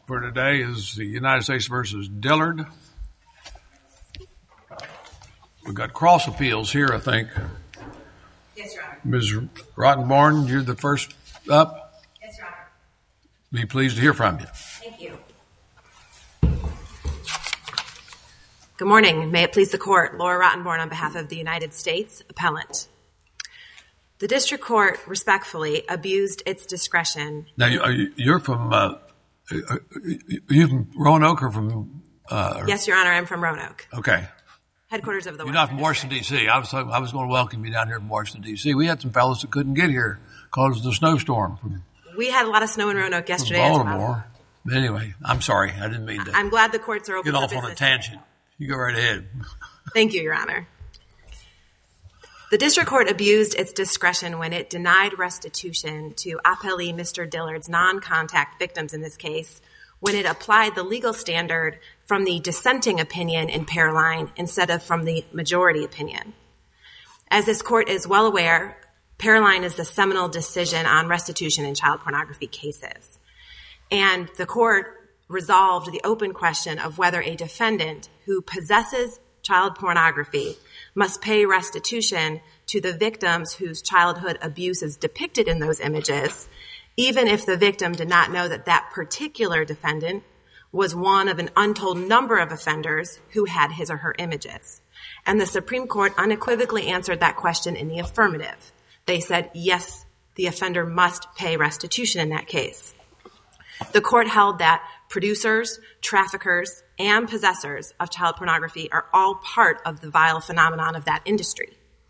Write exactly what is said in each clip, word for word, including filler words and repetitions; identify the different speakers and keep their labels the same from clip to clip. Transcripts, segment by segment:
Speaker 1: for today is the United States versus Dillard. We've got cross appeals here, I think.
Speaker 2: Yes, Your Honor.
Speaker 1: Miz Rottenborn, you're the first up.
Speaker 2: Yes, Your Honor.
Speaker 1: Be pleased to hear from you.
Speaker 2: Thank you. Good morning. May it please the Court. Laura Rottenborn on behalf of the United States Appellant. The District Court respectfully abused its discretion.
Speaker 1: Now, you're from, uh, you from Roanoke or from? Uh, or?
Speaker 2: Yes, Your Honor, I'm from Roanoke.
Speaker 1: Okay.
Speaker 2: Headquarters of the
Speaker 1: You're not from Washington, D C I was I was going to welcome you down here from Washington, D C We had some fellows that couldn't get here because of the snowstorm. From,
Speaker 2: we had a lot of snow in Roanoke yesterday
Speaker 1: from
Speaker 2: as
Speaker 1: Baltimore.
Speaker 2: well.
Speaker 1: But anyway, I'm sorry. I didn't mean to.
Speaker 2: I'm glad the courts are open
Speaker 1: get
Speaker 2: for
Speaker 1: off on a
Speaker 2: business.
Speaker 1: tangent. You go right ahead.
Speaker 2: Thank you, Your Honor. The District Court abused its discretion when it denied restitution to appellee Mister Dillard's non-contact victims in this case, when it applied the legal standard from the dissenting opinion in Paroline instead of from the majority opinion. As this court is well aware, Paroline is the seminal decision on restitution in child pornography cases. And the court resolved the open question of whether a defendant who possesses child pornography must pay restitution to the victims whose childhood abuse is depicted in those images, even if the victim did not know that that particular defendant was one of an untold number of offenders who had his or her images. And the Supreme Court unequivocally answered that question in the affirmative. They said, yes, the offender must pay restitution in that case. The court held that producers, traffickers, and possessors of child pornography are all part of the vile phenomenon of that industry.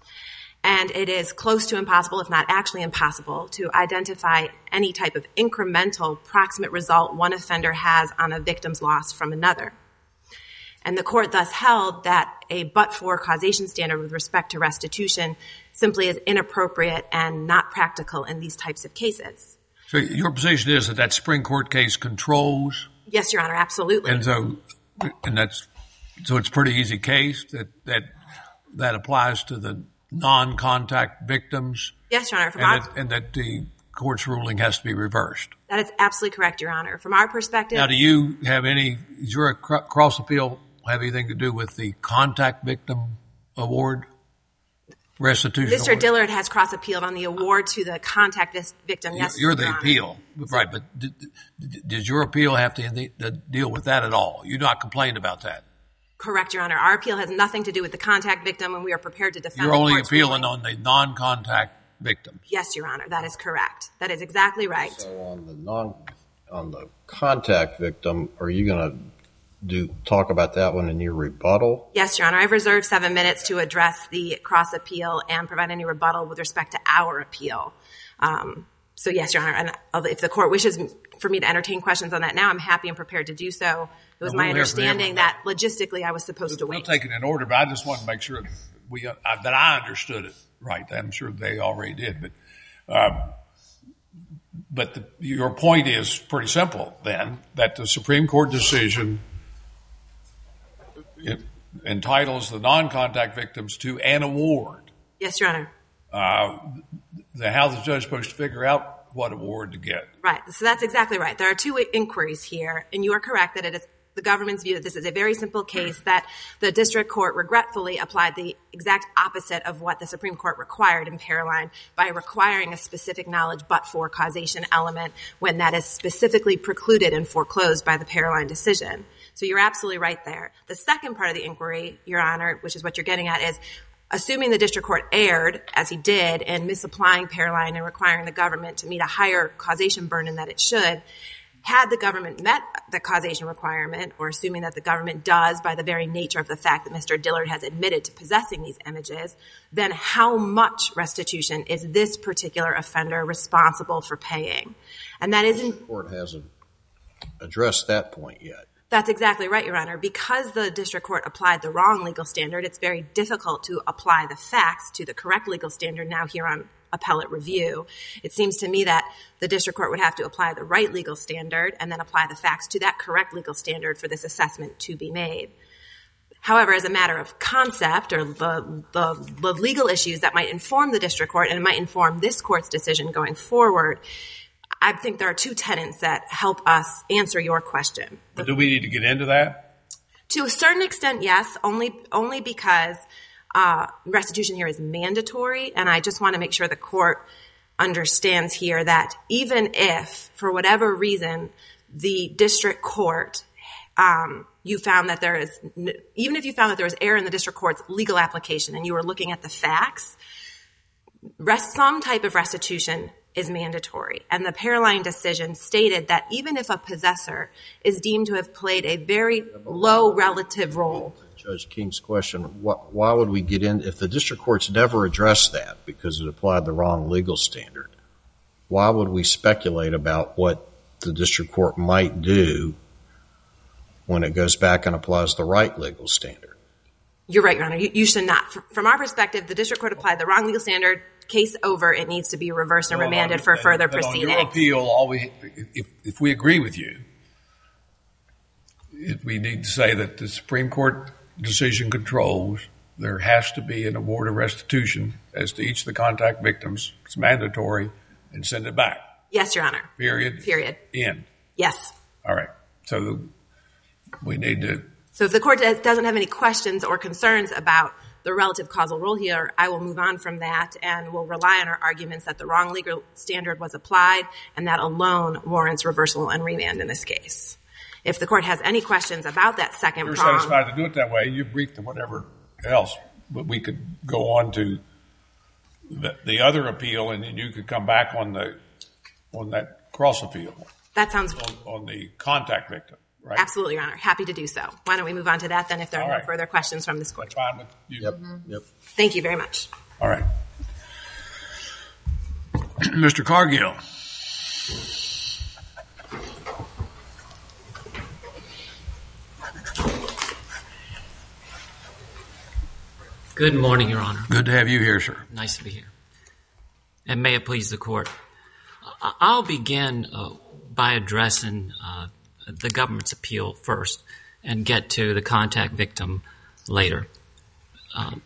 Speaker 2: And it is close to impossible, if not actually impossible, to identify any type of incremental proximate result one offender has on a victim's loss from another. And the court thus held that a but-for causation standard with respect to restitution simply is inappropriate and not practical in these types of cases.
Speaker 1: So your position is that that Supreme Court case controls?
Speaker 2: Yes, Your Honor, absolutely.
Speaker 1: And so, and that's so it's a pretty easy case that that that applies to the non-contact victims?
Speaker 2: Yes, Your Honor. From
Speaker 1: and,
Speaker 2: our,
Speaker 1: that, and that the court's ruling has to be reversed?
Speaker 2: That is absolutely correct, Your Honor. From our perspective...
Speaker 1: Now, do you have any, does your cross appeal have anything to do with the contact victim award? Restitution
Speaker 2: Mister
Speaker 1: award?
Speaker 2: Dillard has cross appealed on the award to the contact victim. Yes,
Speaker 1: You're the
Speaker 2: Your Honor.
Speaker 1: appeal, right? But did, did your appeal have to deal with that at all? You not complained about that?
Speaker 2: Correct, Your Honor. Our appeal has nothing to do with the contact victim, and we are prepared to defend.
Speaker 1: You're
Speaker 2: the
Speaker 1: only
Speaker 2: court's
Speaker 1: appealing
Speaker 2: ruling.
Speaker 1: on the non-contact victims.
Speaker 2: Yes, Your Honor. That is correct. That is exactly right.
Speaker 3: So on the non, on the contact victim, are you going to do talk about that one in your rebuttal?
Speaker 2: Yes, Your Honor. I've reserved seven minutes to address the cross appeal and provide any rebuttal with respect to our appeal. Um, so yes, Your Honor. And if the court wishes for me to entertain questions on that now, I'm happy and prepared to do so. It was
Speaker 1: Well,
Speaker 2: my
Speaker 1: we'll hear from
Speaker 2: understanding
Speaker 1: him.
Speaker 2: that logistically I was supposed to
Speaker 1: We'll
Speaker 2: wait.
Speaker 1: take it in order, but I just want to make sure we uh, that I understood it right. I'm sure they already did, but um, but the, your point is pretty simple. Then that the Supreme Court decision it entitles the non-contact victims to an award.
Speaker 2: Yes, Your Honor.
Speaker 1: Uh, the, how the judge supposed to figure out what award to get?
Speaker 2: Right. So that's exactly right. There are two inquiries here, and you are correct that it is the government's view that this is a very simple case, that the district court regretfully applied the exact opposite of what the Supreme Court required in Paroline by requiring a specific knowledge but-for causation element when that is specifically precluded and foreclosed by the Paroline decision. So you're absolutely right there. The second part of the inquiry, Your Honor, which is what you're getting at, is assuming the district court erred, as he did, in misapplying Paroline and requiring the government to meet a higher causation burden that it should, had the government met the causation requirement, or assuming that the government does by the very nature of the fact that Mister Dillard has admitted to possessing these images, then how much restitution is this particular offender responsible for paying? And that isn't...
Speaker 3: The court hasn't addressed that point yet.
Speaker 2: That's exactly right, Your Honor. Because the district court applied the wrong legal standard, it's very difficult to apply the facts to the correct legal standard now here on appellate review. It seems to me that the district court would have to apply the right legal standard and then apply the facts to that correct legal standard for this assessment to be made. However, as a matter of concept or the, the, the legal issues that might inform the district court and might inform this court's decision going forward, I think there are two tenets that help us answer your question.
Speaker 1: But do we need to get into that?
Speaker 2: To a certain extent, yes, only only because uh, restitution here is mandatory, and I just want to make sure the court understands here that even if, for whatever reason, the district court, um, you found that there is, even if you found that there was error in the district court's legal application and you were looking at the facts, rest, some type of restitution is mandatory. And the Paroline decision stated that even if a possessor is deemed to have played a very low relative role.
Speaker 3: Judge King's question, why would we get in, if the district court's never addressed that because it applied the wrong legal standard, why would we speculate about what the district court might do when it goes back and applies the right legal standard?
Speaker 2: You're right, Your Honor. You, you should not. From our perspective, the district court applied the wrong legal standard. Case over. It needs to be reversed and
Speaker 1: well,
Speaker 2: remanded
Speaker 1: on,
Speaker 2: for
Speaker 1: and,
Speaker 2: further
Speaker 1: and
Speaker 2: proceedings.
Speaker 1: On your appeal, all we, if, if we agree with you, it, we need to say that the Supreme Court decision controls. There has to be an award of restitution as to each of the contact victims. It's mandatory, and send it back.
Speaker 2: Yes, Your Honor.
Speaker 1: Period.
Speaker 2: Period.
Speaker 1: End.
Speaker 2: Yes.
Speaker 1: All right. So the, we need to.
Speaker 2: So if the court doesn't have any questions or concerns about the relative causal role here, I will move on from that and will rely on our arguments that the wrong legal standard was applied and that alone warrants reversal and remand in this case. If the court has any questions about that second
Speaker 1: You're
Speaker 2: prong.
Speaker 1: satisfied to do it that way, you brief them whatever else, but we could go on to the, the other appeal, and then you could come back on the on that cross appeal.
Speaker 2: That sounds
Speaker 1: on, on the contact victim. Right.
Speaker 2: Absolutely, Your Honor. Happy to do so. Why don't we move on to that then if there are
Speaker 1: All
Speaker 2: no
Speaker 1: right.
Speaker 2: further questions from this court.
Speaker 1: Fine with you.
Speaker 3: Yep. Yep.
Speaker 2: Thank you very much.
Speaker 1: All right. Mister Cargill.
Speaker 4: Good morning, Your Honor.
Speaker 1: Good to have you here, sir.
Speaker 4: Nice to be here. And may it please the court. I'll begin uh, by addressing uh, the government's appeal first and get to the contact victim later. Um,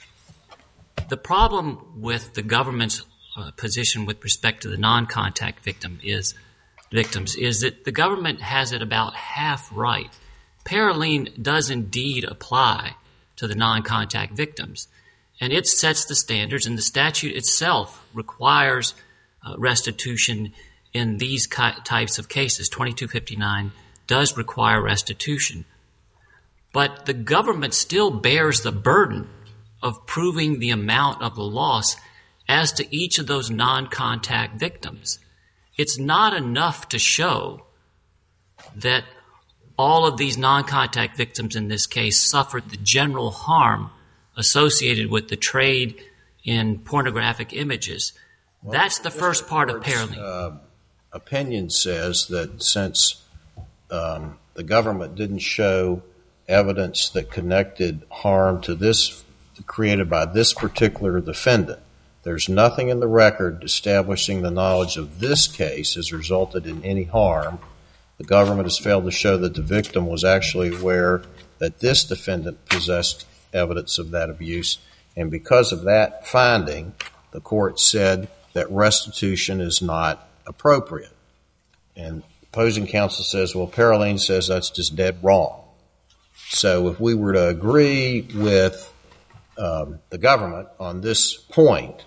Speaker 4: the problem with the government's uh, position with respect to the non-contact victim is victims is that the government has it about half right. Paroline does indeed apply to the non-contact victims, and it sets the standards, and the statute itself requires uh, restitution in these ki- types of cases. twenty-two fifty-nine does require restitution. But the government still bears the burden of proving the amount of the loss as to each of those non-contact victims. It's not enough to show that all of these non-contact victims in this case suffered the general harm associated with the trade in pornographic images. Well, that's the first part of Paroline.
Speaker 3: Uh, opinion says that since um, the government didn't show evidence that connected harm to this created by this particular defendant, there's nothing in the record establishing the knowledge of this case has resulted in any harm. The government has failed to show that the victim was actually aware that this defendant possessed evidence of that abuse, and because of that finding, the court said that restitution is not appropriate. And opposing counsel says, well, Paroline says that's just dead wrong. So if we were to agree with um, the government on this point,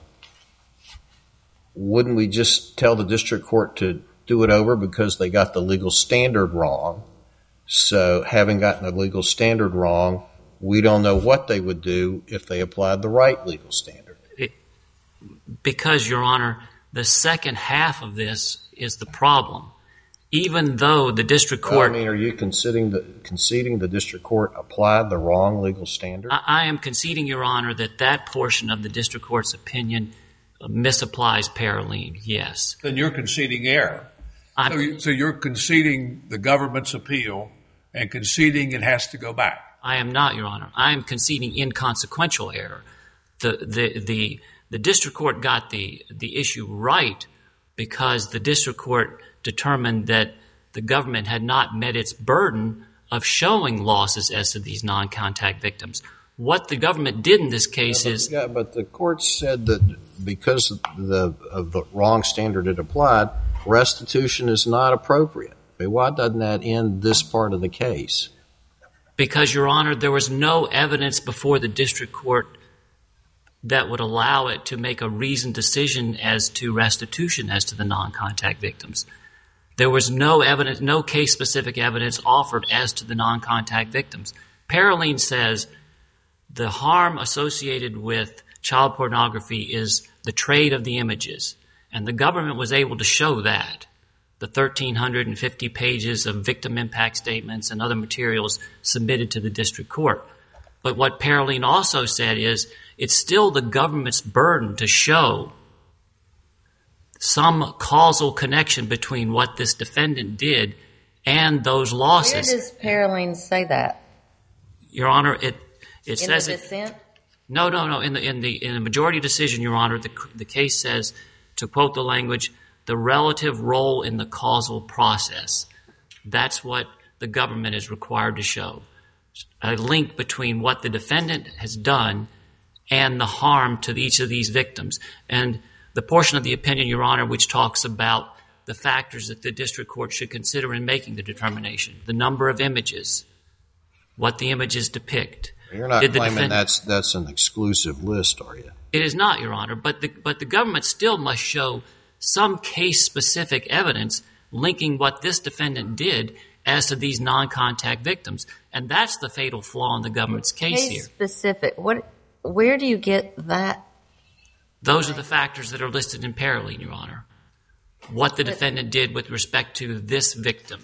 Speaker 3: wouldn't we just tell the district court to do it over because they got the legal standard wrong? So having gotten the legal standard wrong, we don't know what they would do if they applied the right legal standard.
Speaker 4: It, because, Your Honor, the second half of this is the problem. Even though the district court...
Speaker 3: Well, I mean, are you conceding the, conceding the district court applied the wrong legal standard?
Speaker 4: I, I am conceding, Your Honor, that that portion of the district court's opinion misapplies Paroline, yes.
Speaker 1: Then you're conceding error.
Speaker 4: I'm,
Speaker 1: so, you, so you're conceding the government's appeal and conceding it has to go back.
Speaker 4: I am not, Your Honor. I am conceding inconsequential error. The the the, the district court got the, the issue right because the district court determined that the government had not met its burden of showing losses as to these non-contact victims. What the government did in this case
Speaker 3: yeah, but,
Speaker 4: is...
Speaker 3: Yeah, but the court said that because of the, of the wrong standard it applied, restitution is not appropriate. I mean, why doesn't that end this part of the case?
Speaker 4: Because, Your Honor, there was no evidence before the district court that would allow it to make a reasoned decision as to restitution as to the non-contact victims. There was no evidence, no case-specific evidence offered as to the non-contact victims. Paroline says the harm associated with child pornography is the trade of the images, and the government was able to show that. The one thousand three hundred fifty pages of victim impact statements and other materials submitted to the district court. But what Paroline also said is it's still the government's burden to show some causal connection between what this defendant did and those losses.
Speaker 5: Where does Paroline say that?
Speaker 4: Your Honor, it it
Speaker 5: in
Speaker 4: says
Speaker 5: the
Speaker 4: it,
Speaker 5: dissent?
Speaker 4: No, no, no. In the in the in the majority decision, Your Honor, the the case says, to quote the language, the relative role in the causal process. That's what the government is required to show. A link between what the defendant has done and the harm to each of these victims. And the portion of the opinion, Your Honor, which talks about the factors that the district court should consider in making the determination, the number of images, what the images depict.
Speaker 3: You're not
Speaker 4: Did the
Speaker 3: claiming
Speaker 4: defend-
Speaker 3: that's that's an exclusive list, are you?
Speaker 4: It is not, Your Honor, but the, but the government still must show some case-specific evidence linking what this defendant did as to these non-contact victims. And that's the fatal flaw in the government's case,
Speaker 5: Case
Speaker 4: here.
Speaker 5: specific. What? Where do you get that?
Speaker 4: Those are the factors that are listed in Paroline, Your Honor. What the defendant did with respect to this victim.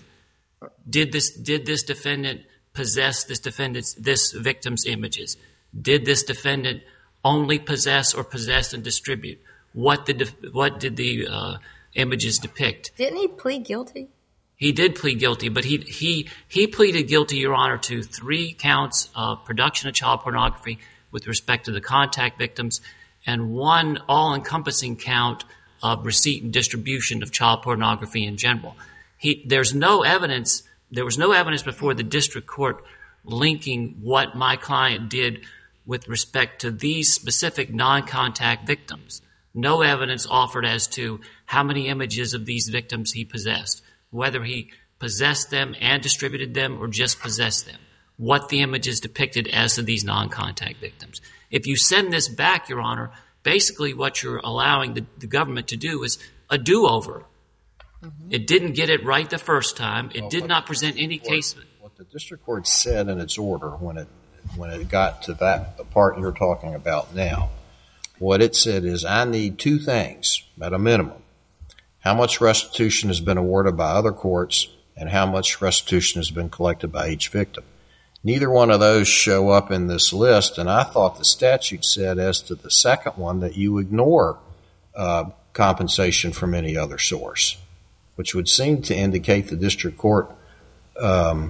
Speaker 4: Did this did this defendant possess this defendant's this victim's images? Did this defendant only possess or possess and distribute? What did the, what did the uh, images depict?
Speaker 5: Didn't he plead guilty?
Speaker 4: He did plead guilty, but he he he pleaded guilty, Your Honor, to three counts of production of child pornography with respect to the contact victims, and one all-encompassing count of receipt and distribution of child pornography in general. He, there's no evidence, there was no evidence before the district court linking what my client did with respect to these specific non-contact victims. No evidence offered as to how many images of these victims he possessed, whether he possessed them and distributed them or just possessed them, what the images depicted as to these non-contact victims. If you send this back, Your Honor, basically what you're allowing the, the government to do is a do-over. Mm-hmm. It didn't get it right the first time. It
Speaker 3: well,
Speaker 4: did not present any
Speaker 3: court,
Speaker 4: case.
Speaker 3: What the district court said in its order when it when it got to that part you're talking about now, what it said is, I need two things at a minimum. How much restitution has been awarded by other courts and how much restitution has been collected by each victim. Neither one of those show up in this list, and I thought the statute said as to the second one that you ignore uh, compensation from any other source, which would seem to indicate the district court um,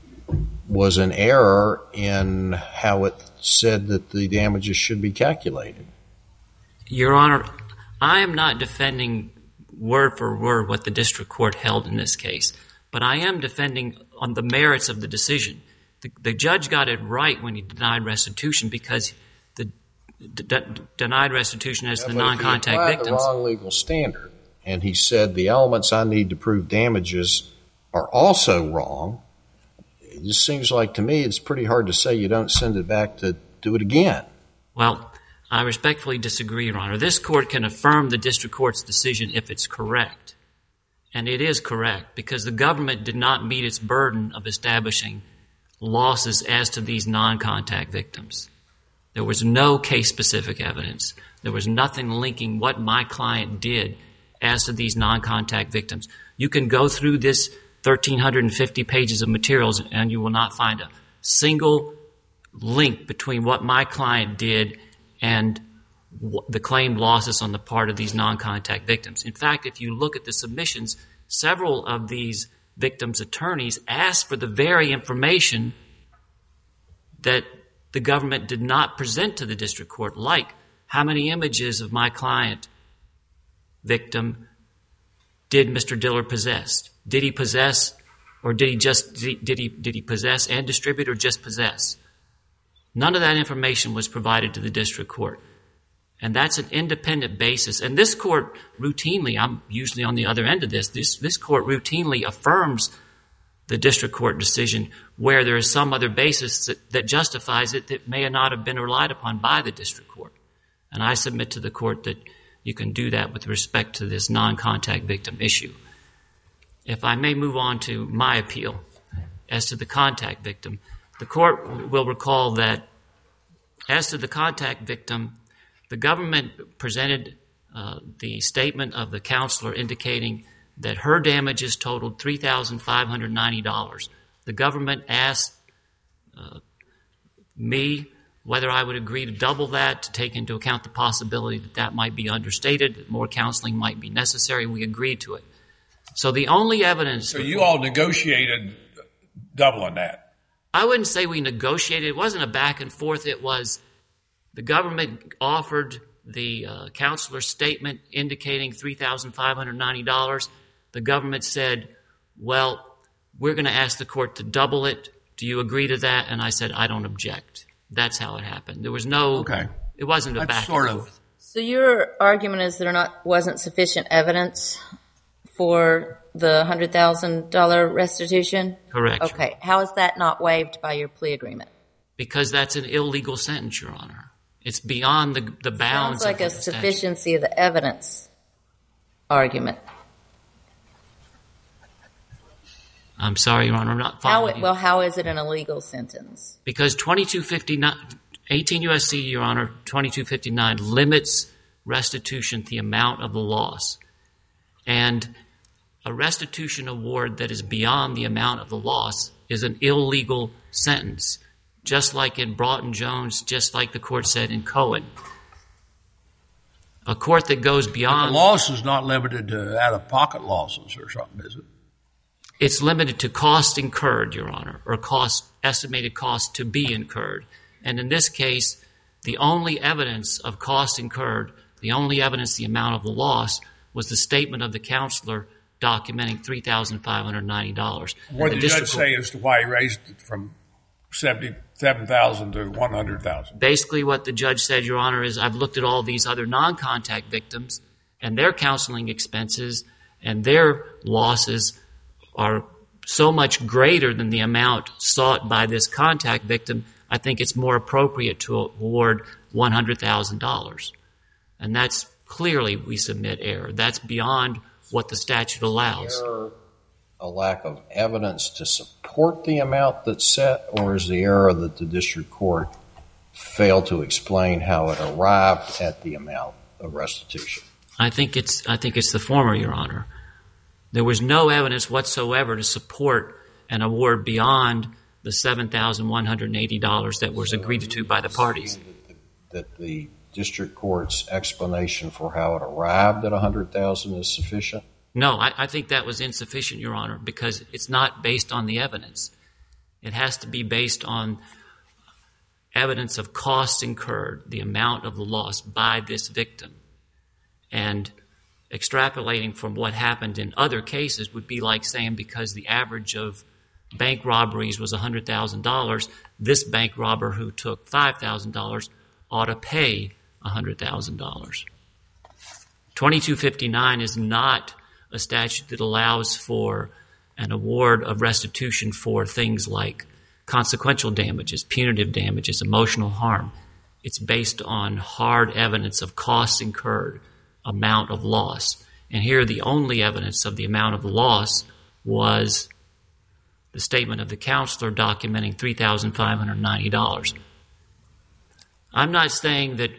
Speaker 3: was an error in how it said that the damages should be calculated.
Speaker 4: Your Honor, I am not defending word for word what the district court held in this case, but I am defending on the merits of the decision. The, the judge got it right when he denied restitution because the d- d- denied restitution as
Speaker 3: yeah,
Speaker 4: the
Speaker 3: but
Speaker 4: non-contact
Speaker 3: if he applied
Speaker 4: victims.
Speaker 3: the wrong legal standard, and he said the elements I need to prove damages are also wrong. It just seems like to me it's pretty hard to say you don't send it back to do it again.
Speaker 4: Well, I respectfully disagree, Your Honor. This court can affirm the district court's decision if it's correct. And it is correct because the government did not meet its burden of establishing losses as to these non-contact victims. There was no case-specific evidence. There was nothing linking what my client did as to these non-contact victims. You can go through this one thousand three hundred fifty pages of materials and you will not find a single link between what my client did and the claimed losses on the part of these non-contact victims. In fact, if you look at the submissions, several of these victims' attorneys asked for the very information that the government did not present to the district court, like how many images of my client victim did Mister Dillard possess? Did he possess, or did he just did he did he possess and distribute, or just possess? None of that information was provided to the district court. And that's an independent basis. And this court routinely, I'm usually on the other end of this, this, this court routinely affirms the district court decision where there is some other basis that, that justifies it that may not have been relied upon by the district court. And I submit to the court that you can do that with respect to this non-contact victim issue. If I may move on to my appeal as to the contact victim, the court will recall that as to the contact victim, the government presented uh, the statement of the counselor indicating that her damages totaled three thousand five hundred ninety dollars. The government asked uh, me whether I would agree to double that, to take into account the possibility that that might be understated, that more counseling might be necessary. We agreed to it. So the only evidence...
Speaker 1: So you all negotiated doubling that?
Speaker 4: I wouldn't say we negotiated. It wasn't a back and forth. It was the government offered the uh, counselor's statement indicating three thousand five hundred ninety dollars. The government said, well, we're going to ask the court to double it. Do you agree to that? And I said, I don't object. That's how it happened. There was no,
Speaker 1: okay.
Speaker 4: It wasn't a
Speaker 1: That's
Speaker 4: back
Speaker 1: sort
Speaker 4: and
Speaker 1: of,
Speaker 4: forth.
Speaker 5: So your argument is there not wasn't sufficient evidence for the one hundred thousand dollars restitution?
Speaker 4: Correct.
Speaker 5: Okay. How is that not waived by your plea agreement?
Speaker 4: Because that's an illegal sentence, Your Honor. It's beyond the, the bounds
Speaker 5: Sounds like
Speaker 4: of
Speaker 5: a
Speaker 4: the statute.
Speaker 5: sufficiency of the evidence argument.
Speaker 4: I'm sorry, Your Honor, I'm not
Speaker 5: How
Speaker 4: following
Speaker 5: it,
Speaker 4: you.
Speaker 5: well, how is it an illegal sentence?
Speaker 4: Because twenty-two fifty-nine, eighteen U S C, Your Honor, twenty-two fifty-nine limits restitution to the amount of the loss. And a restitution award that is beyond the amount of the loss is an illegal sentence, just like in Broughton Jones, just like the court said in Cohen. A court that goes beyond...
Speaker 1: The loss is not limited to out-of-pocket losses or something, is it?
Speaker 4: It's limited to cost incurred, Your Honor, or cost estimated cost to be incurred. And in this case, the only evidence of cost incurred, the only evidence the amount of the loss, was the statement of the counselor documenting three thousand five hundred ninety dollars.
Speaker 1: What did the judge say as to why he raised it from seventy-seven thousand dollars to one hundred thousand dollars?
Speaker 4: Basically what the judge said, Your Honor, is I've looked at all these other non-contact victims and their counseling expenses and their losses are so much greater than the amount sought by this contact victim. I think it's more appropriate to award one hundred thousand dollars. And that's clearly, we submit, error. That's beyond what the statute allows.
Speaker 3: Error, a lack of evidence to support the amount that's set, or is the error that the district court failed to explain how it arrived at the amount of restitution?
Speaker 4: I think it's I think it's the former, Your Honor. There was no evidence whatsoever to support an award beyond the seven thousand one hundred eighty dollars that was agreed to by the parties.
Speaker 3: That the district court's explanation for how it arrived at one hundred thousand dollars is sufficient?
Speaker 4: No, I, I think that was insufficient, Your Honor, because it's not based on the evidence. It has to be based on evidence of costs incurred, the amount of the loss by this victim. And extrapolating from what happened in other cases would be like saying because the average of bank robberies was one hundred thousand dollars, this bank robber who took five thousand dollars ought to pay one hundred thousand dollars. twenty-two fifty-nine is not a statute that allows for an award of restitution for things like consequential damages, punitive damages, emotional harm. It's based on hard evidence of costs incurred, amount of loss. And here the only evidence of the amount of the loss was the statement of the counselor documenting three thousand five hundred ninety dollars. I'm not saying that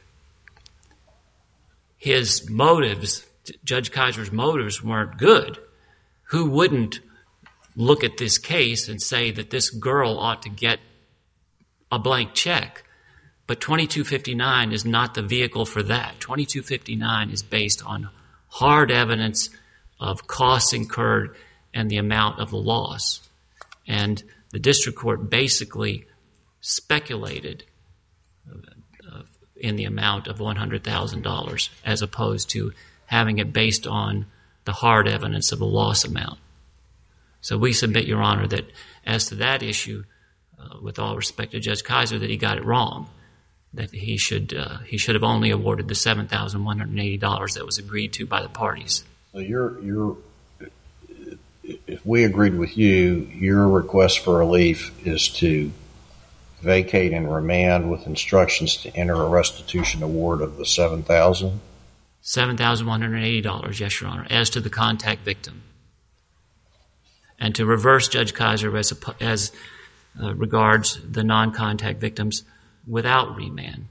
Speaker 4: his motives, Judge Kaiser's motives, weren't good. Who wouldn't look at this case and say that this girl ought to get a blank check? But twenty-two fifty-nine is not the vehicle for that. twenty-two fifty-nine is based on hard evidence of costs incurred and the amount of the loss. And the district court basically speculated uh, in the amount of one hundred thousand dollars as opposed to having it based on the hard evidence of the loss amount. So we submit, Your Honor, that as to that issue, uh, with all respect to Judge Kaiser, that he got it wrong. that he should uh, he should have only awarded the seven thousand one hundred eighty dollars that was agreed to by the parties.
Speaker 3: So you're you're if we agreed with you, your request for relief is to vacate and remand with instructions to enter a restitution award of the seven thousand.
Speaker 4: Seven thousand one hundred eighty dollars, yes, Your Honor, as to the contact victim, and to reverse Judge Kaiser as a, as uh, regards the non-contact victims without remand,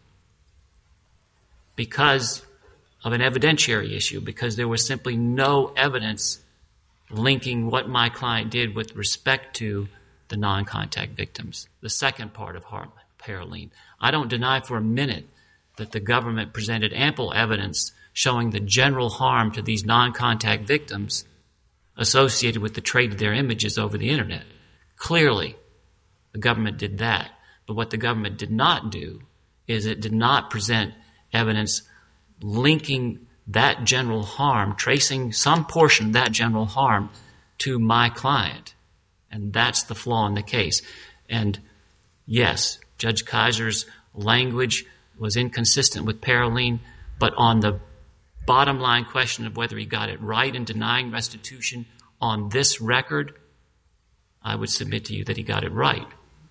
Speaker 4: because of an evidentiary issue, because there was simply no evidence linking what my client did with respect to the non-contact victims. The second part of Paroline. I don't deny for a minute that the government presented ample evidence showing the general harm to these non-contact victims associated with the trade of their images over the internet. Clearly, the government did that. But what the government did not do is it did not present evidence linking that general harm, tracing some portion of that general harm to my client. And that's the flaw in the case. And yes, Judge Kaiser's language was inconsistent with Paroline, but on the bottom line question of whether he got it right in denying restitution on this record, I would submit to you that he got it right.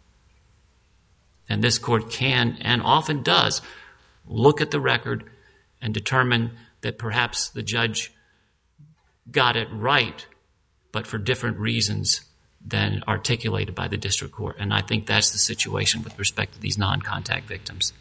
Speaker 4: And this court can and often does look at the record and determine that perhaps the judge got it right, but for different reasons than articulated by the district court. And I think that's the situation with respect to these non-contact victims.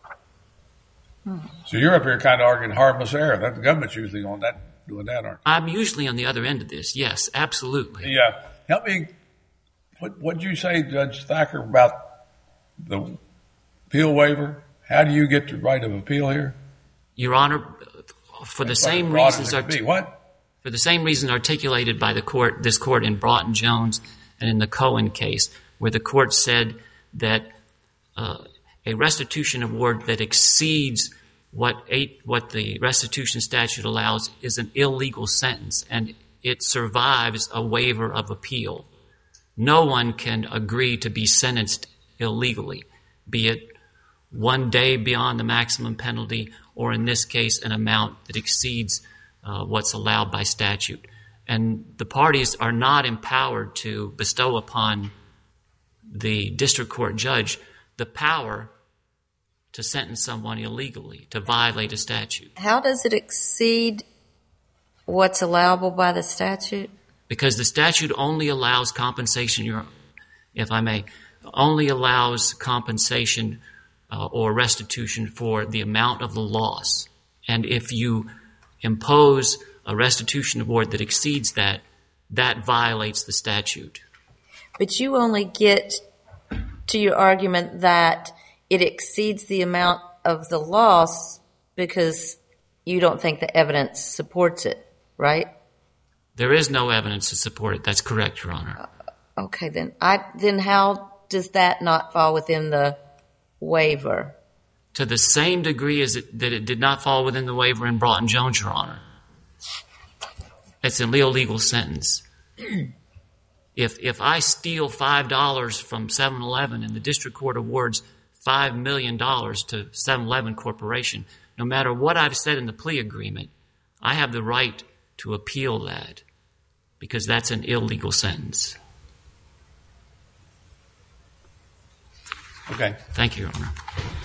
Speaker 1: So you're up here kind of arguing harmless error. That the government's usually on that, doing that, aren't
Speaker 4: I'm usually on the other end of this. Yes, absolutely.
Speaker 1: you? Yeah. Help me. What what'd you say, Judge Thacker, about the appeal waiver? How do you get the right of appeal here?
Speaker 4: Your Honor, for the
Speaker 1: That's
Speaker 4: same
Speaker 1: broad as
Speaker 4: reasons
Speaker 1: it
Speaker 4: art-
Speaker 1: could be. What?
Speaker 4: for the same reason articulated by the court, this court in Broughton Jones and in the Cohen case, where the court said that uh, a restitution award that exceeds what eight, what the restitution statute allows is an illegal sentence, and it survives a waiver of appeal. No one can agree to be sentenced illegally, be it one day beyond the maximum penalty, or in this case, an amount that exceeds uh, what's allowed by statute. And the parties are not empowered to bestow upon the district court judge the power to sentence someone illegally, to violate a statute.
Speaker 5: How does it exceed what's allowable by the statute?
Speaker 4: Because the statute only allows compensation, your, if I may, only allows compensation uh, or restitution for the amount of the loss. And if you impose a restitution award that exceeds that, that violates the statute.
Speaker 5: But you only get to your argument that it exceeds the amount of the loss because you don't think the evidence supports it, right?
Speaker 4: There is no evidence to support it. That's correct, Your Honor.
Speaker 5: Uh, okay, then I then how does that not fall within the waiver?
Speaker 4: To the same degree as it, that it did not fall within the waiver in Broughton Jones, Your Honor. It's an illegal sentence. If if I steal five dollars from seven eleven and the district court awards five million dollars to seven eleven Corporation, no matter what I've said in the plea agreement, I have the right to appeal that because that's an illegal sentence.
Speaker 1: Okay.
Speaker 4: Thank you, Your Honor.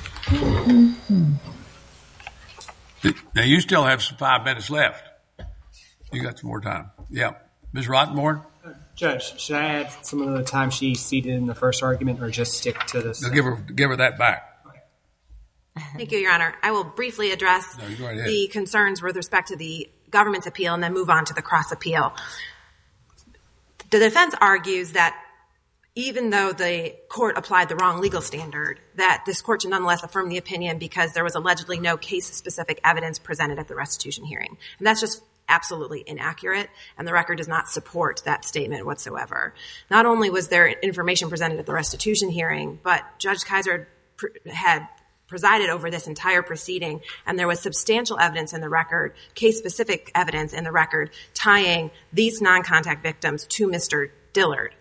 Speaker 1: Now, you still have some five minutes left. You got some more time. Yeah. Miz Rottenborn?
Speaker 6: Uh, Judge, should I add some of the time she ceded in the first argument or just stick to this?
Speaker 1: No, give her, give her that back.
Speaker 2: Thank you, Your Honor. I will briefly address
Speaker 1: No, you go right ahead.
Speaker 2: the concerns with respect to the government's appeal and then move on to the cross appeal. The defense argues that even though the court applied the wrong legal standard, that this court should nonetheless affirm the opinion because there was allegedly no case-specific evidence presented at the restitution hearing. And that's just absolutely inaccurate, and the record does not support that statement whatsoever. Not only was there information presented at the restitution hearing, but Judge Kaiser pr- had presided over this entire proceeding, and there was substantial evidence in the record, case-specific evidence in the record, tying these non-contact victims to Mister Dillard.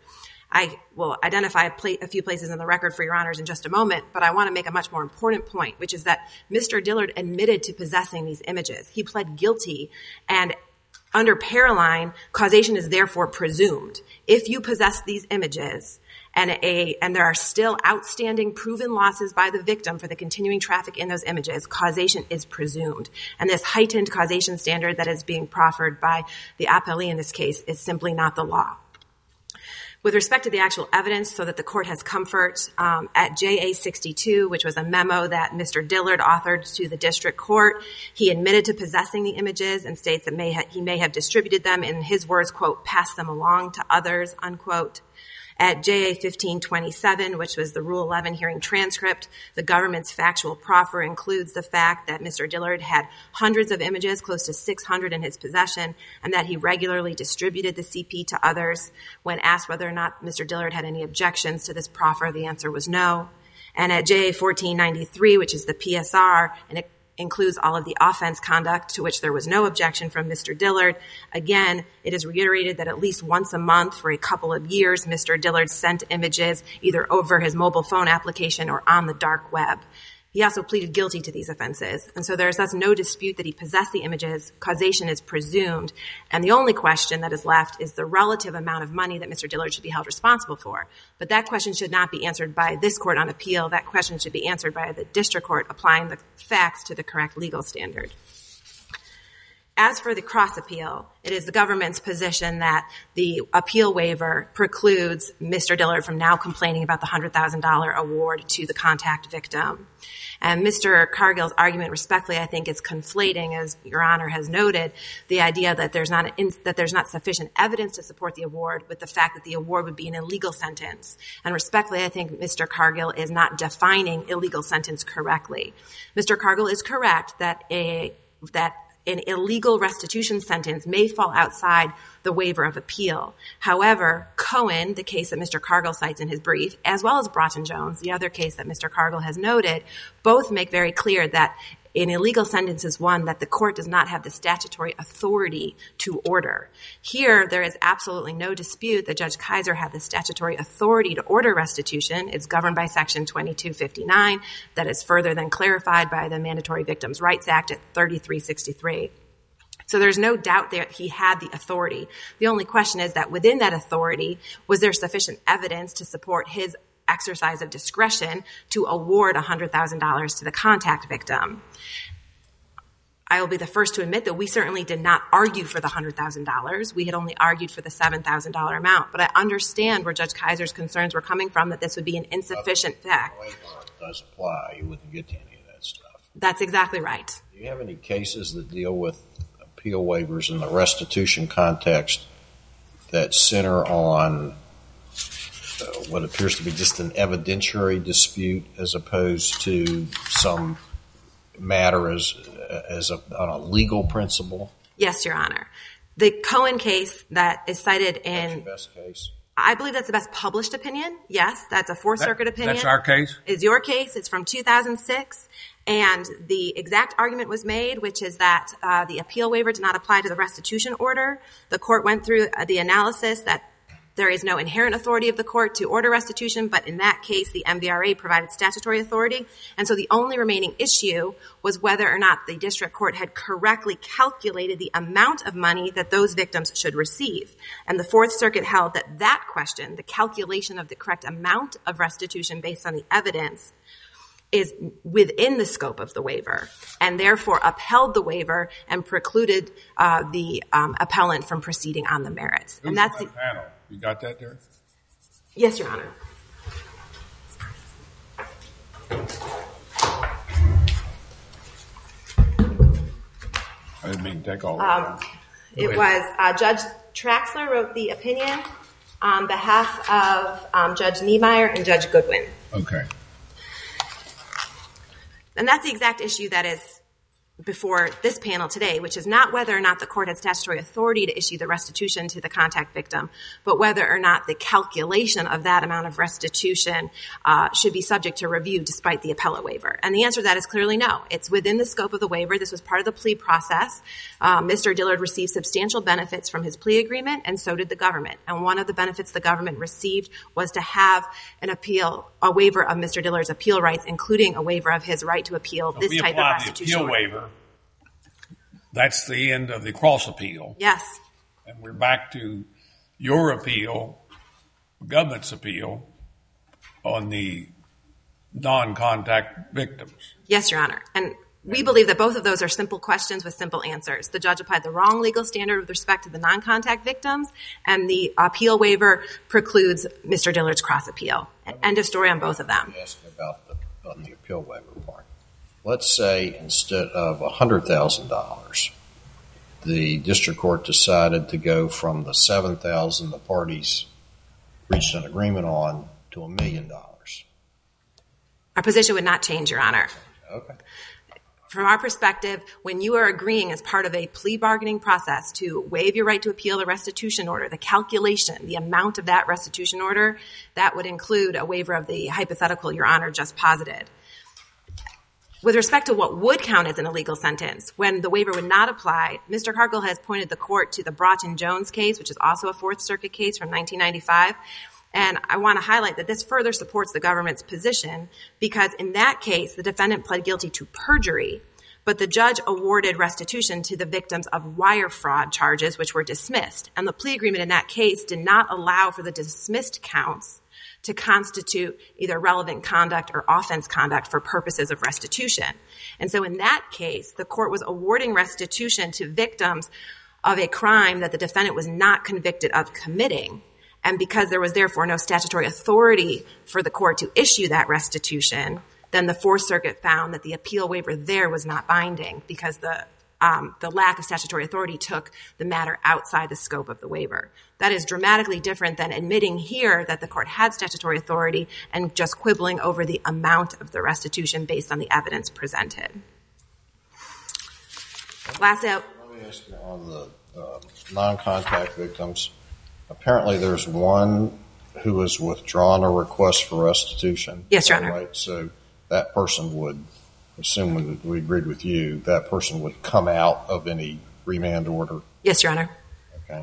Speaker 2: I will identify a, pla- a few places in the record for Your Honors in just a moment, but I want to make a much more important point, which is that Mister Dillard admitted to possessing these images. He pled guilty, and under Paroline, causation is therefore presumed. If you possess these images and a and there are still outstanding proven losses by the victim for the continuing traffic in those images, causation is presumed. And this heightened causation standard that is being proffered by the appellee in this case is simply not the law. With respect to the actual evidence, so that the court has comfort, um, at J A sixty-two, which was a memo that Mister Dillard authored to the district court, he admitted to possessing the images and states that may ha- he may have distributed them, in his words, quote, passed them along to others, unquote. At J A fifteen twenty-seven, which was the Rule eleven hearing transcript, the government's factual proffer includes the fact that Mister Dillard had hundreds of images, close to six hundred in his possession, and that he regularly distributed the C P to others. When asked whether or not Mister Dillard had any objections to this proffer, the answer was no. And at J A fourteen ninety-three, which is the P S R, and it includes all of the offense conduct to which there was no objection from Mister Dillard. Again, it is reiterated that at least once a month for a couple of years, Mister Dillard sent images either over his mobile phone application or on the dark web. He also pleaded guilty to these offenses. And so there is thus no dispute that he possessed the images. Causation is presumed. And the only question that is left is the relative amount of money that Mister Dillard should be held responsible for. But that question should not be answered by this court on appeal. That question should be answered by the district court applying the facts to the correct legal standard. As for the cross appeal, it is the government's position that the appeal waiver precludes Mister Dillard from now complaining about the one hundred thousand dollars award to the contact victim. And Mister Cargill's argument, respectfully, I think is conflating, as Your Honor has noted, the idea that there's not an, that there's not sufficient evidence to support the award with the fact that the award would be an illegal sentence. And respectfully, I think Mister Cargill is not defining illegal sentence correctly. Mister Cargill is correct that a that an illegal restitution sentence may fall outside the waiver of appeal. However, Cohen, the case that Mister Cargill cites in his brief, as well as Broughton Jones, the other case that Mister Cargill has noted, both make very clear that an illegal sentence is one that the court does not have the statutory authority to order. Here, there is absolutely no dispute that Judge Kaiser had the statutory authority to order restitution. It's governed by Section twenty-two fifty-nine. That is further than clarified by the Mandatory Victims' Rights Act at thirty-three sixty-three. So there's no doubt that he had the authority. The only question is that within that authority, was there sufficient evidence to support his exercise of discretion to award one hundred thousand dollars to the contact victim? I will be the first to admit that we certainly did not argue for the one hundred thousand dollars. We had only argued for the seven thousand dollars amount. But I understand where Judge Kaiser's concerns were coming from, that this would be an insufficient fact.
Speaker 3: The waiver does apply. You wouldn't get to any of that stuff.
Speaker 2: That's exactly right.
Speaker 3: Do you have any cases that deal with appeal waivers in the restitution context that center on uh, what appears to be just an evidentiary dispute as opposed to some matter as as a, on a legal principle?
Speaker 2: Yes, Your Honor. The Cohen case that is cited in...
Speaker 3: That's your best case?
Speaker 2: I believe that's the best published opinion. Yes, that's a Fourth
Speaker 1: That-
Speaker 2: Circuit opinion.
Speaker 1: That's our case?
Speaker 2: Is your case. It's from two thousand six. And the exact argument was made, which is that uh, the appeal waiver did not apply to the restitution order. The court went through uh, the analysis that there is no inherent authority of the court to order restitution, but in that case, the M V R A provided statutory authority. And so the only remaining issue was whether or not the district court had correctly calculated the amount of money that those victims should receive. And the Fourth Circuit held that that question, the calculation of the correct amount of restitution based on the evidence, is within the scope of the waiver, and therefore upheld the waiver and precluded uh, the um, appellant from proceeding on the merits.
Speaker 1: Who's
Speaker 2: And that's
Speaker 1: on
Speaker 2: the,
Speaker 1: that panel? You got that there?
Speaker 2: yes, Your Honor.
Speaker 1: I didn't mean to take all
Speaker 2: Um,
Speaker 1: of
Speaker 2: It was uh, Judge Traxler wrote the opinion on behalf of um, Judge Niemeyer and Judge Goodwin.
Speaker 1: Okay.
Speaker 2: And that's the exact issue that is before this panel today, which is not whether or not the court had statutory authority to issue the restitution to the contact victim, but whether or not the calculation of that amount of restitution uh, should be subject to review despite the appellate waiver. And the answer to that is clearly no. It's within the scope of the waiver. This was part of the plea process. Uh, Mister Dillard received substantial benefits from his plea agreement, and so did the government. And one of the benefits the government received was to have an appeal, a waiver of Mister Dillard's appeal rights, including a waiver of his right to appeal
Speaker 1: so
Speaker 2: this type of restitution.
Speaker 1: The appeal waiver. That's the end of the cross appeal.
Speaker 2: Yes.
Speaker 1: And we're back to your appeal, government's appeal, on the non-contact victims.
Speaker 2: Yes, Your Honor. And we believe that both of those are simple questions with simple answers. The judge applied the wrong legal standard with respect to the non-contact victims, and the appeal waiver precludes Mister Dillard's cross appeal. End of story on both of them.
Speaker 3: Let me ask you about the, on the appeal waiver part. Let's say instead of one hundred thousand dollars, the district court decided to go from the seven thousand dollars the parties reached an agreement on to a million dollars.
Speaker 2: Our position would not change, Your Honor.
Speaker 3: Okay.
Speaker 2: From our perspective, when you are agreeing as part of a plea bargaining process to waive your right to appeal the restitution order, the calculation, the amount of that restitution order, that would include a waiver of the hypothetical Your Honor just posited. With respect to what would count as an illegal sentence, when the waiver would not apply, Mister Cargill has pointed the court to the Broughton-Jones case, which is also a Fourth Circuit case from nineteen ninety-five. And I want to highlight that this further supports the government's position because in that case, the defendant pled guilty to perjury, but the judge awarded restitution to the victims of wire fraud charges, which were dismissed. And the plea agreement in that case did not allow for the dismissed counts to constitute either relevant conduct or offense conduct for purposes of restitution. And so in that case, the court was awarding restitution to victims of a crime that the defendant was not convicted of committing. And because there was therefore no statutory authority for the court to issue that restitution, then the Fourth Circuit found that the appeal waiver there was not binding because the Um, the lack of statutory authority took the matter outside the scope of the waiver. That is dramatically different than admitting here that the court had statutory authority and just quibbling over the amount of the restitution based on the evidence presented. Lastly,
Speaker 3: let me ask you on the uh, non-contact victims. Apparently, there's one who has withdrawn a request for restitution.
Speaker 2: Yes, Your Honor.
Speaker 3: Right, so that person would. Assuming that we agreed with you, that person would come out of any remand order?
Speaker 2: Yes, Your Honor.
Speaker 3: Okay.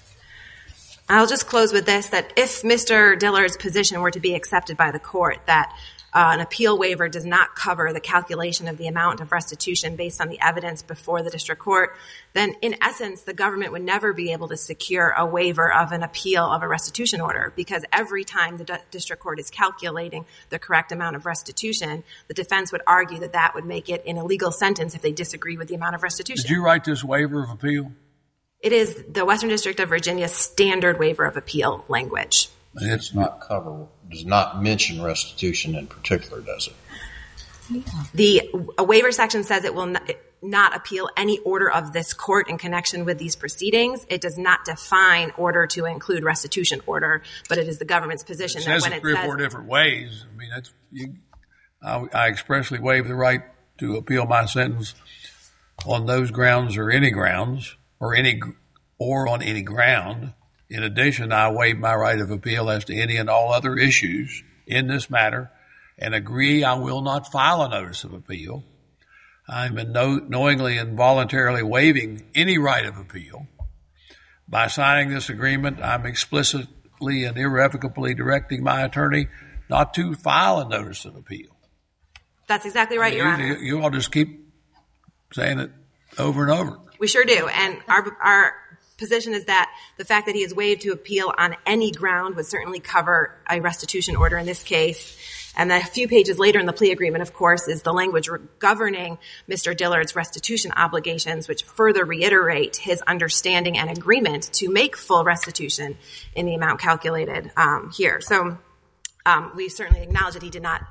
Speaker 2: I'll just close with this, that if Mister Dillard's position were to be accepted by the court, that uh, an appeal waiver does not cover the calculation of the amount of restitution based on the evidence before the district court, then in essence, the government would never be able to secure a waiver of an appeal of a restitution order because every time the d- district court is calculating the correct amount of restitution, the defense would argue that that would make it an illegal sentence if they disagree with the amount of restitution.
Speaker 1: Did you write this waiver of appeal?
Speaker 2: It is the Western District of Virginia's standard waiver of appeal language.
Speaker 3: It's not cover, does not mention restitution in particular, does it?
Speaker 2: The a waiver section says it will not, not appeal any order of this court in connection with these proceedings. It does not define order to include restitution order, but it is the government's position
Speaker 1: it
Speaker 2: that
Speaker 1: says
Speaker 2: when
Speaker 1: it
Speaker 2: it
Speaker 1: three
Speaker 2: says
Speaker 1: or four different ways. I mean, that's you. I, I expressly waive the right to appeal my sentence on those grounds or any grounds or any or on any ground. In addition, I waive my right of appeal as to any and all other issues in this matter and agree I will not file a notice of appeal. I'm in no, knowingly and voluntarily waiving any right of appeal. By signing this agreement, I'm explicitly and irrevocably directing my attorney not to file a notice of appeal.
Speaker 2: That's exactly right,
Speaker 1: I mean,
Speaker 2: Your
Speaker 1: you,
Speaker 2: Honor.
Speaker 1: you all just keep saying it over and over.
Speaker 2: We sure do. And our our position is that the fact that he has waived to appeal on any ground would certainly cover a restitution order in this case. And then a few pages later in the plea agreement, of course, is the language governing Mister Dillard's restitution obligations, which further reiterate his understanding and agreement to make full restitution in the amount calculated um, here. So um, we certainly acknowledge that he did not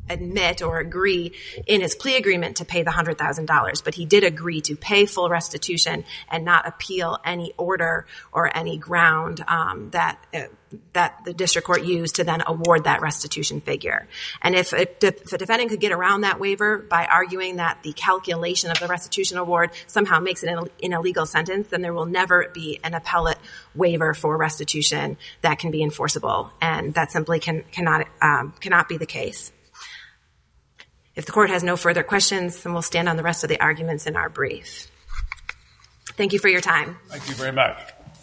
Speaker 2: admit or agree in his plea agreement to pay the one hundred thousand dollars, but he did agree to pay full restitution and not appeal any order or any ground um, that uh, that the district court used to then award that restitution figure. And if a, if a defendant could get around that waiver by arguing that the calculation of the restitution award somehow makes it an, an illegal sentence, then there will never be an appellate waiver for restitution that can be enforceable, and that simply can cannot um, cannot be the case. If the court has no further questions, then we'll stand on the rest of the arguments in our brief. Thank you for your time.
Speaker 1: Thank you very much.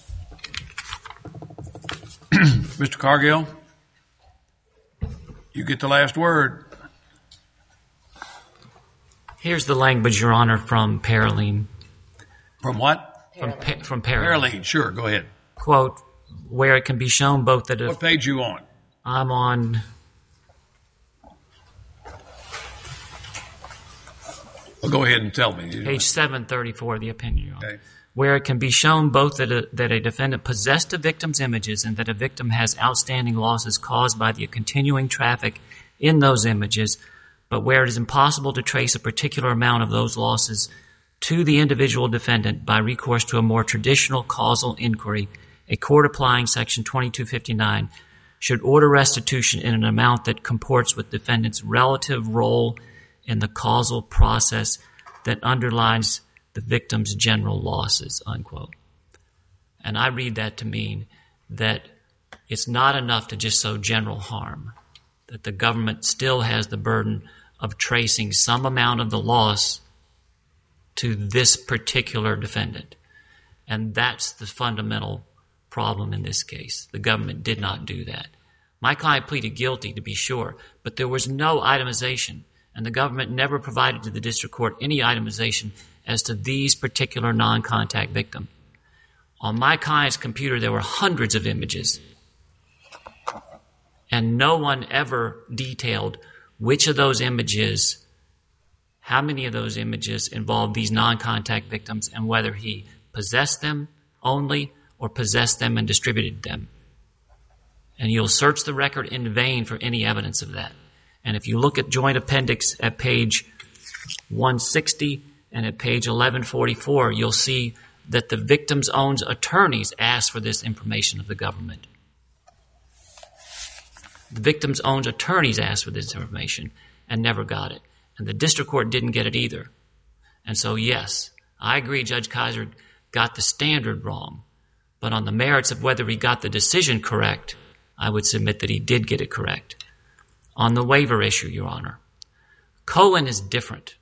Speaker 1: Mister Cargill, you get the last word.
Speaker 4: Here's the language, Your Honor, from Paroline.
Speaker 1: From what?
Speaker 4: From, pa- from Paroline.
Speaker 1: Paroline, sure, go ahead.
Speaker 4: Quote, where it can be shown both that...
Speaker 1: What page you on?
Speaker 4: I'm on...
Speaker 1: Well, go ahead and tell me.
Speaker 4: Page seven thirty-four of the opinion, Your Honor.
Speaker 1: Okay.
Speaker 4: Where it can be shown both that a, that a defendant possessed a victim's images and that a victim has outstanding losses caused by the continuing traffic in those images, but where it is impossible to trace a particular amount of those losses to the individual defendant by recourse to a more traditional causal inquiry, a court applying Section twenty-two fifty-nine should order restitution in an amount that comports with defendant's relative role in the causal process that underlines the victim's general losses, unquote. And I read that to mean that it's not enough to just show general harm, that the government still has the burden of tracing some amount of the loss to this particular defendant. And that's the fundamental problem in this case. The government did not do that. My client pleaded guilty, to be sure, but there was no itemization, and the government never provided to the district court any itemization as to these particular non-contact victims. On my client's computer, there were hundreds of images, and no one ever detailed which of those images, how many of those images involved these non-contact victims, and whether he possessed them only or possessed them and distributed them. And you'll search the record in vain for any evidence of that. And if you look at Joint Appendix at page one sixty and at page eleven forty-four, you'll see that the victim's own attorneys asked for this information of the government. The victim's own attorneys asked for this information and never got it. And the district court didn't get it either. And so, yes, I agree Judge Kaiser got the standard wrong. But on the merits of whether he got the decision correct, I would submit that he did get it correct. On the waiver issue, Your Honor, Cohen is different.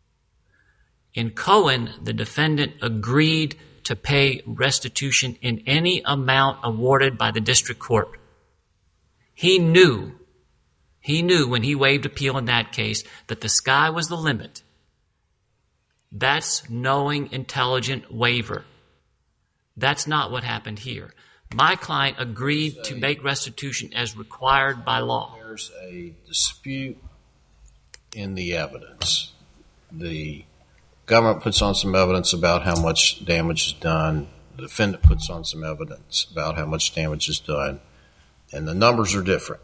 Speaker 4: In Cohen, the defendant agreed to pay restitution in any amount awarded by the district court. He knew, he knew when he waived appeal in that case that the sky was the limit. That's knowing, intelligent waiver. That's not what happened here. My client agreed to make restitution as required by law.
Speaker 3: There's a dispute in the evidence. The government puts on some evidence about how much damage is done. The defendant puts on some evidence about how much damage is done. And the numbers are different.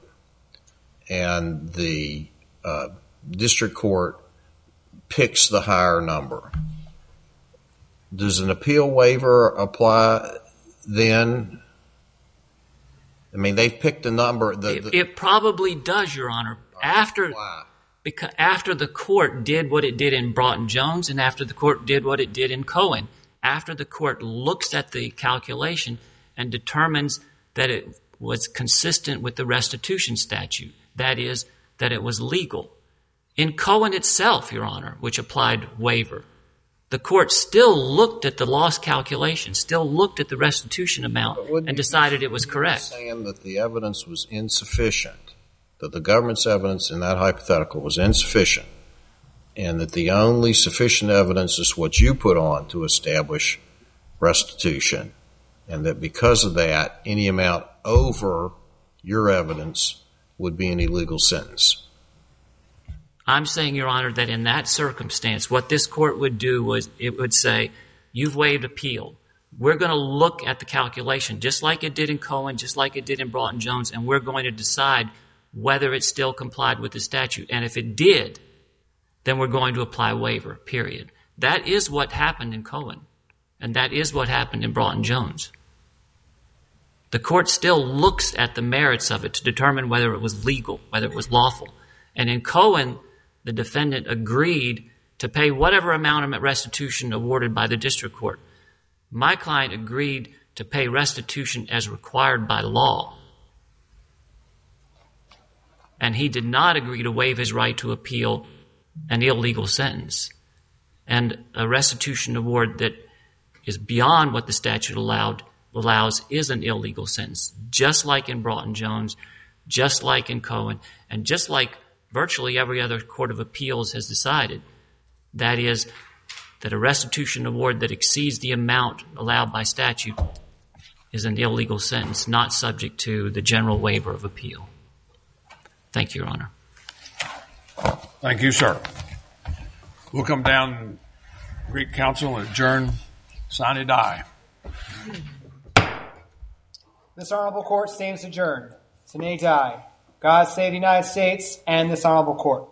Speaker 3: And the uh, district court picks the higher number. Does an appeal waiver apply then? I mean, they've picked a number. The, the,
Speaker 4: it, it probably does, Your Honor. After,
Speaker 3: why?
Speaker 4: Because after the court did what it did in Broughton-Jones and after the court did what it did in Cohen, after the court looks at the calculation and determines that it was consistent with the restitution statute, that is, that it was legal. In Cohen itself, Your Honor, which applied waiver, the court still looked at the loss calculation, still looked at the restitution amount, and decided it was correct.
Speaker 3: Saying that the evidence was insufficient, that the government's evidence in that hypothetical was insufficient, and that the only sufficient evidence is what you put on to establish restitution, and that because of that, any amount over your evidence would be an illegal sentence.
Speaker 4: I'm saying, Your Honor, that in that circumstance, what this court would do was it would say, you've waived appeal. We're going to look at the calculation, just like it did in Cohen, just like it did in Broughton-Jones, and we're going to decide whether it still complied with the statute. And if it did, then we're going to apply waiver, period. That is what happened in Cohen, and that is what happened in Broughton Jones. The court still looks at the merits of it to determine whether it was legal, whether it was lawful. And in Cohen, the defendant agreed to pay whatever amount of restitution awarded by the district court. My client agreed to pay restitution as required by law. And he did not agree to waive his right to appeal an illegal sentence. And a restitution award that is beyond what the statute allowed allows is an illegal sentence, just like in Broughton Jones, just like in Cohen, and just like virtually every other court of appeals has decided. That is, that a restitution award that exceeds the amount allowed by statute is an illegal sentence, not subject to the general waiver of appeal. Thank you, Your Honor.
Speaker 1: Thank you, sir. We'll come down, Greek Council, and adjourn sine die.
Speaker 6: This honorable court stands adjourned. Sine die. God save the United States and this honorable court.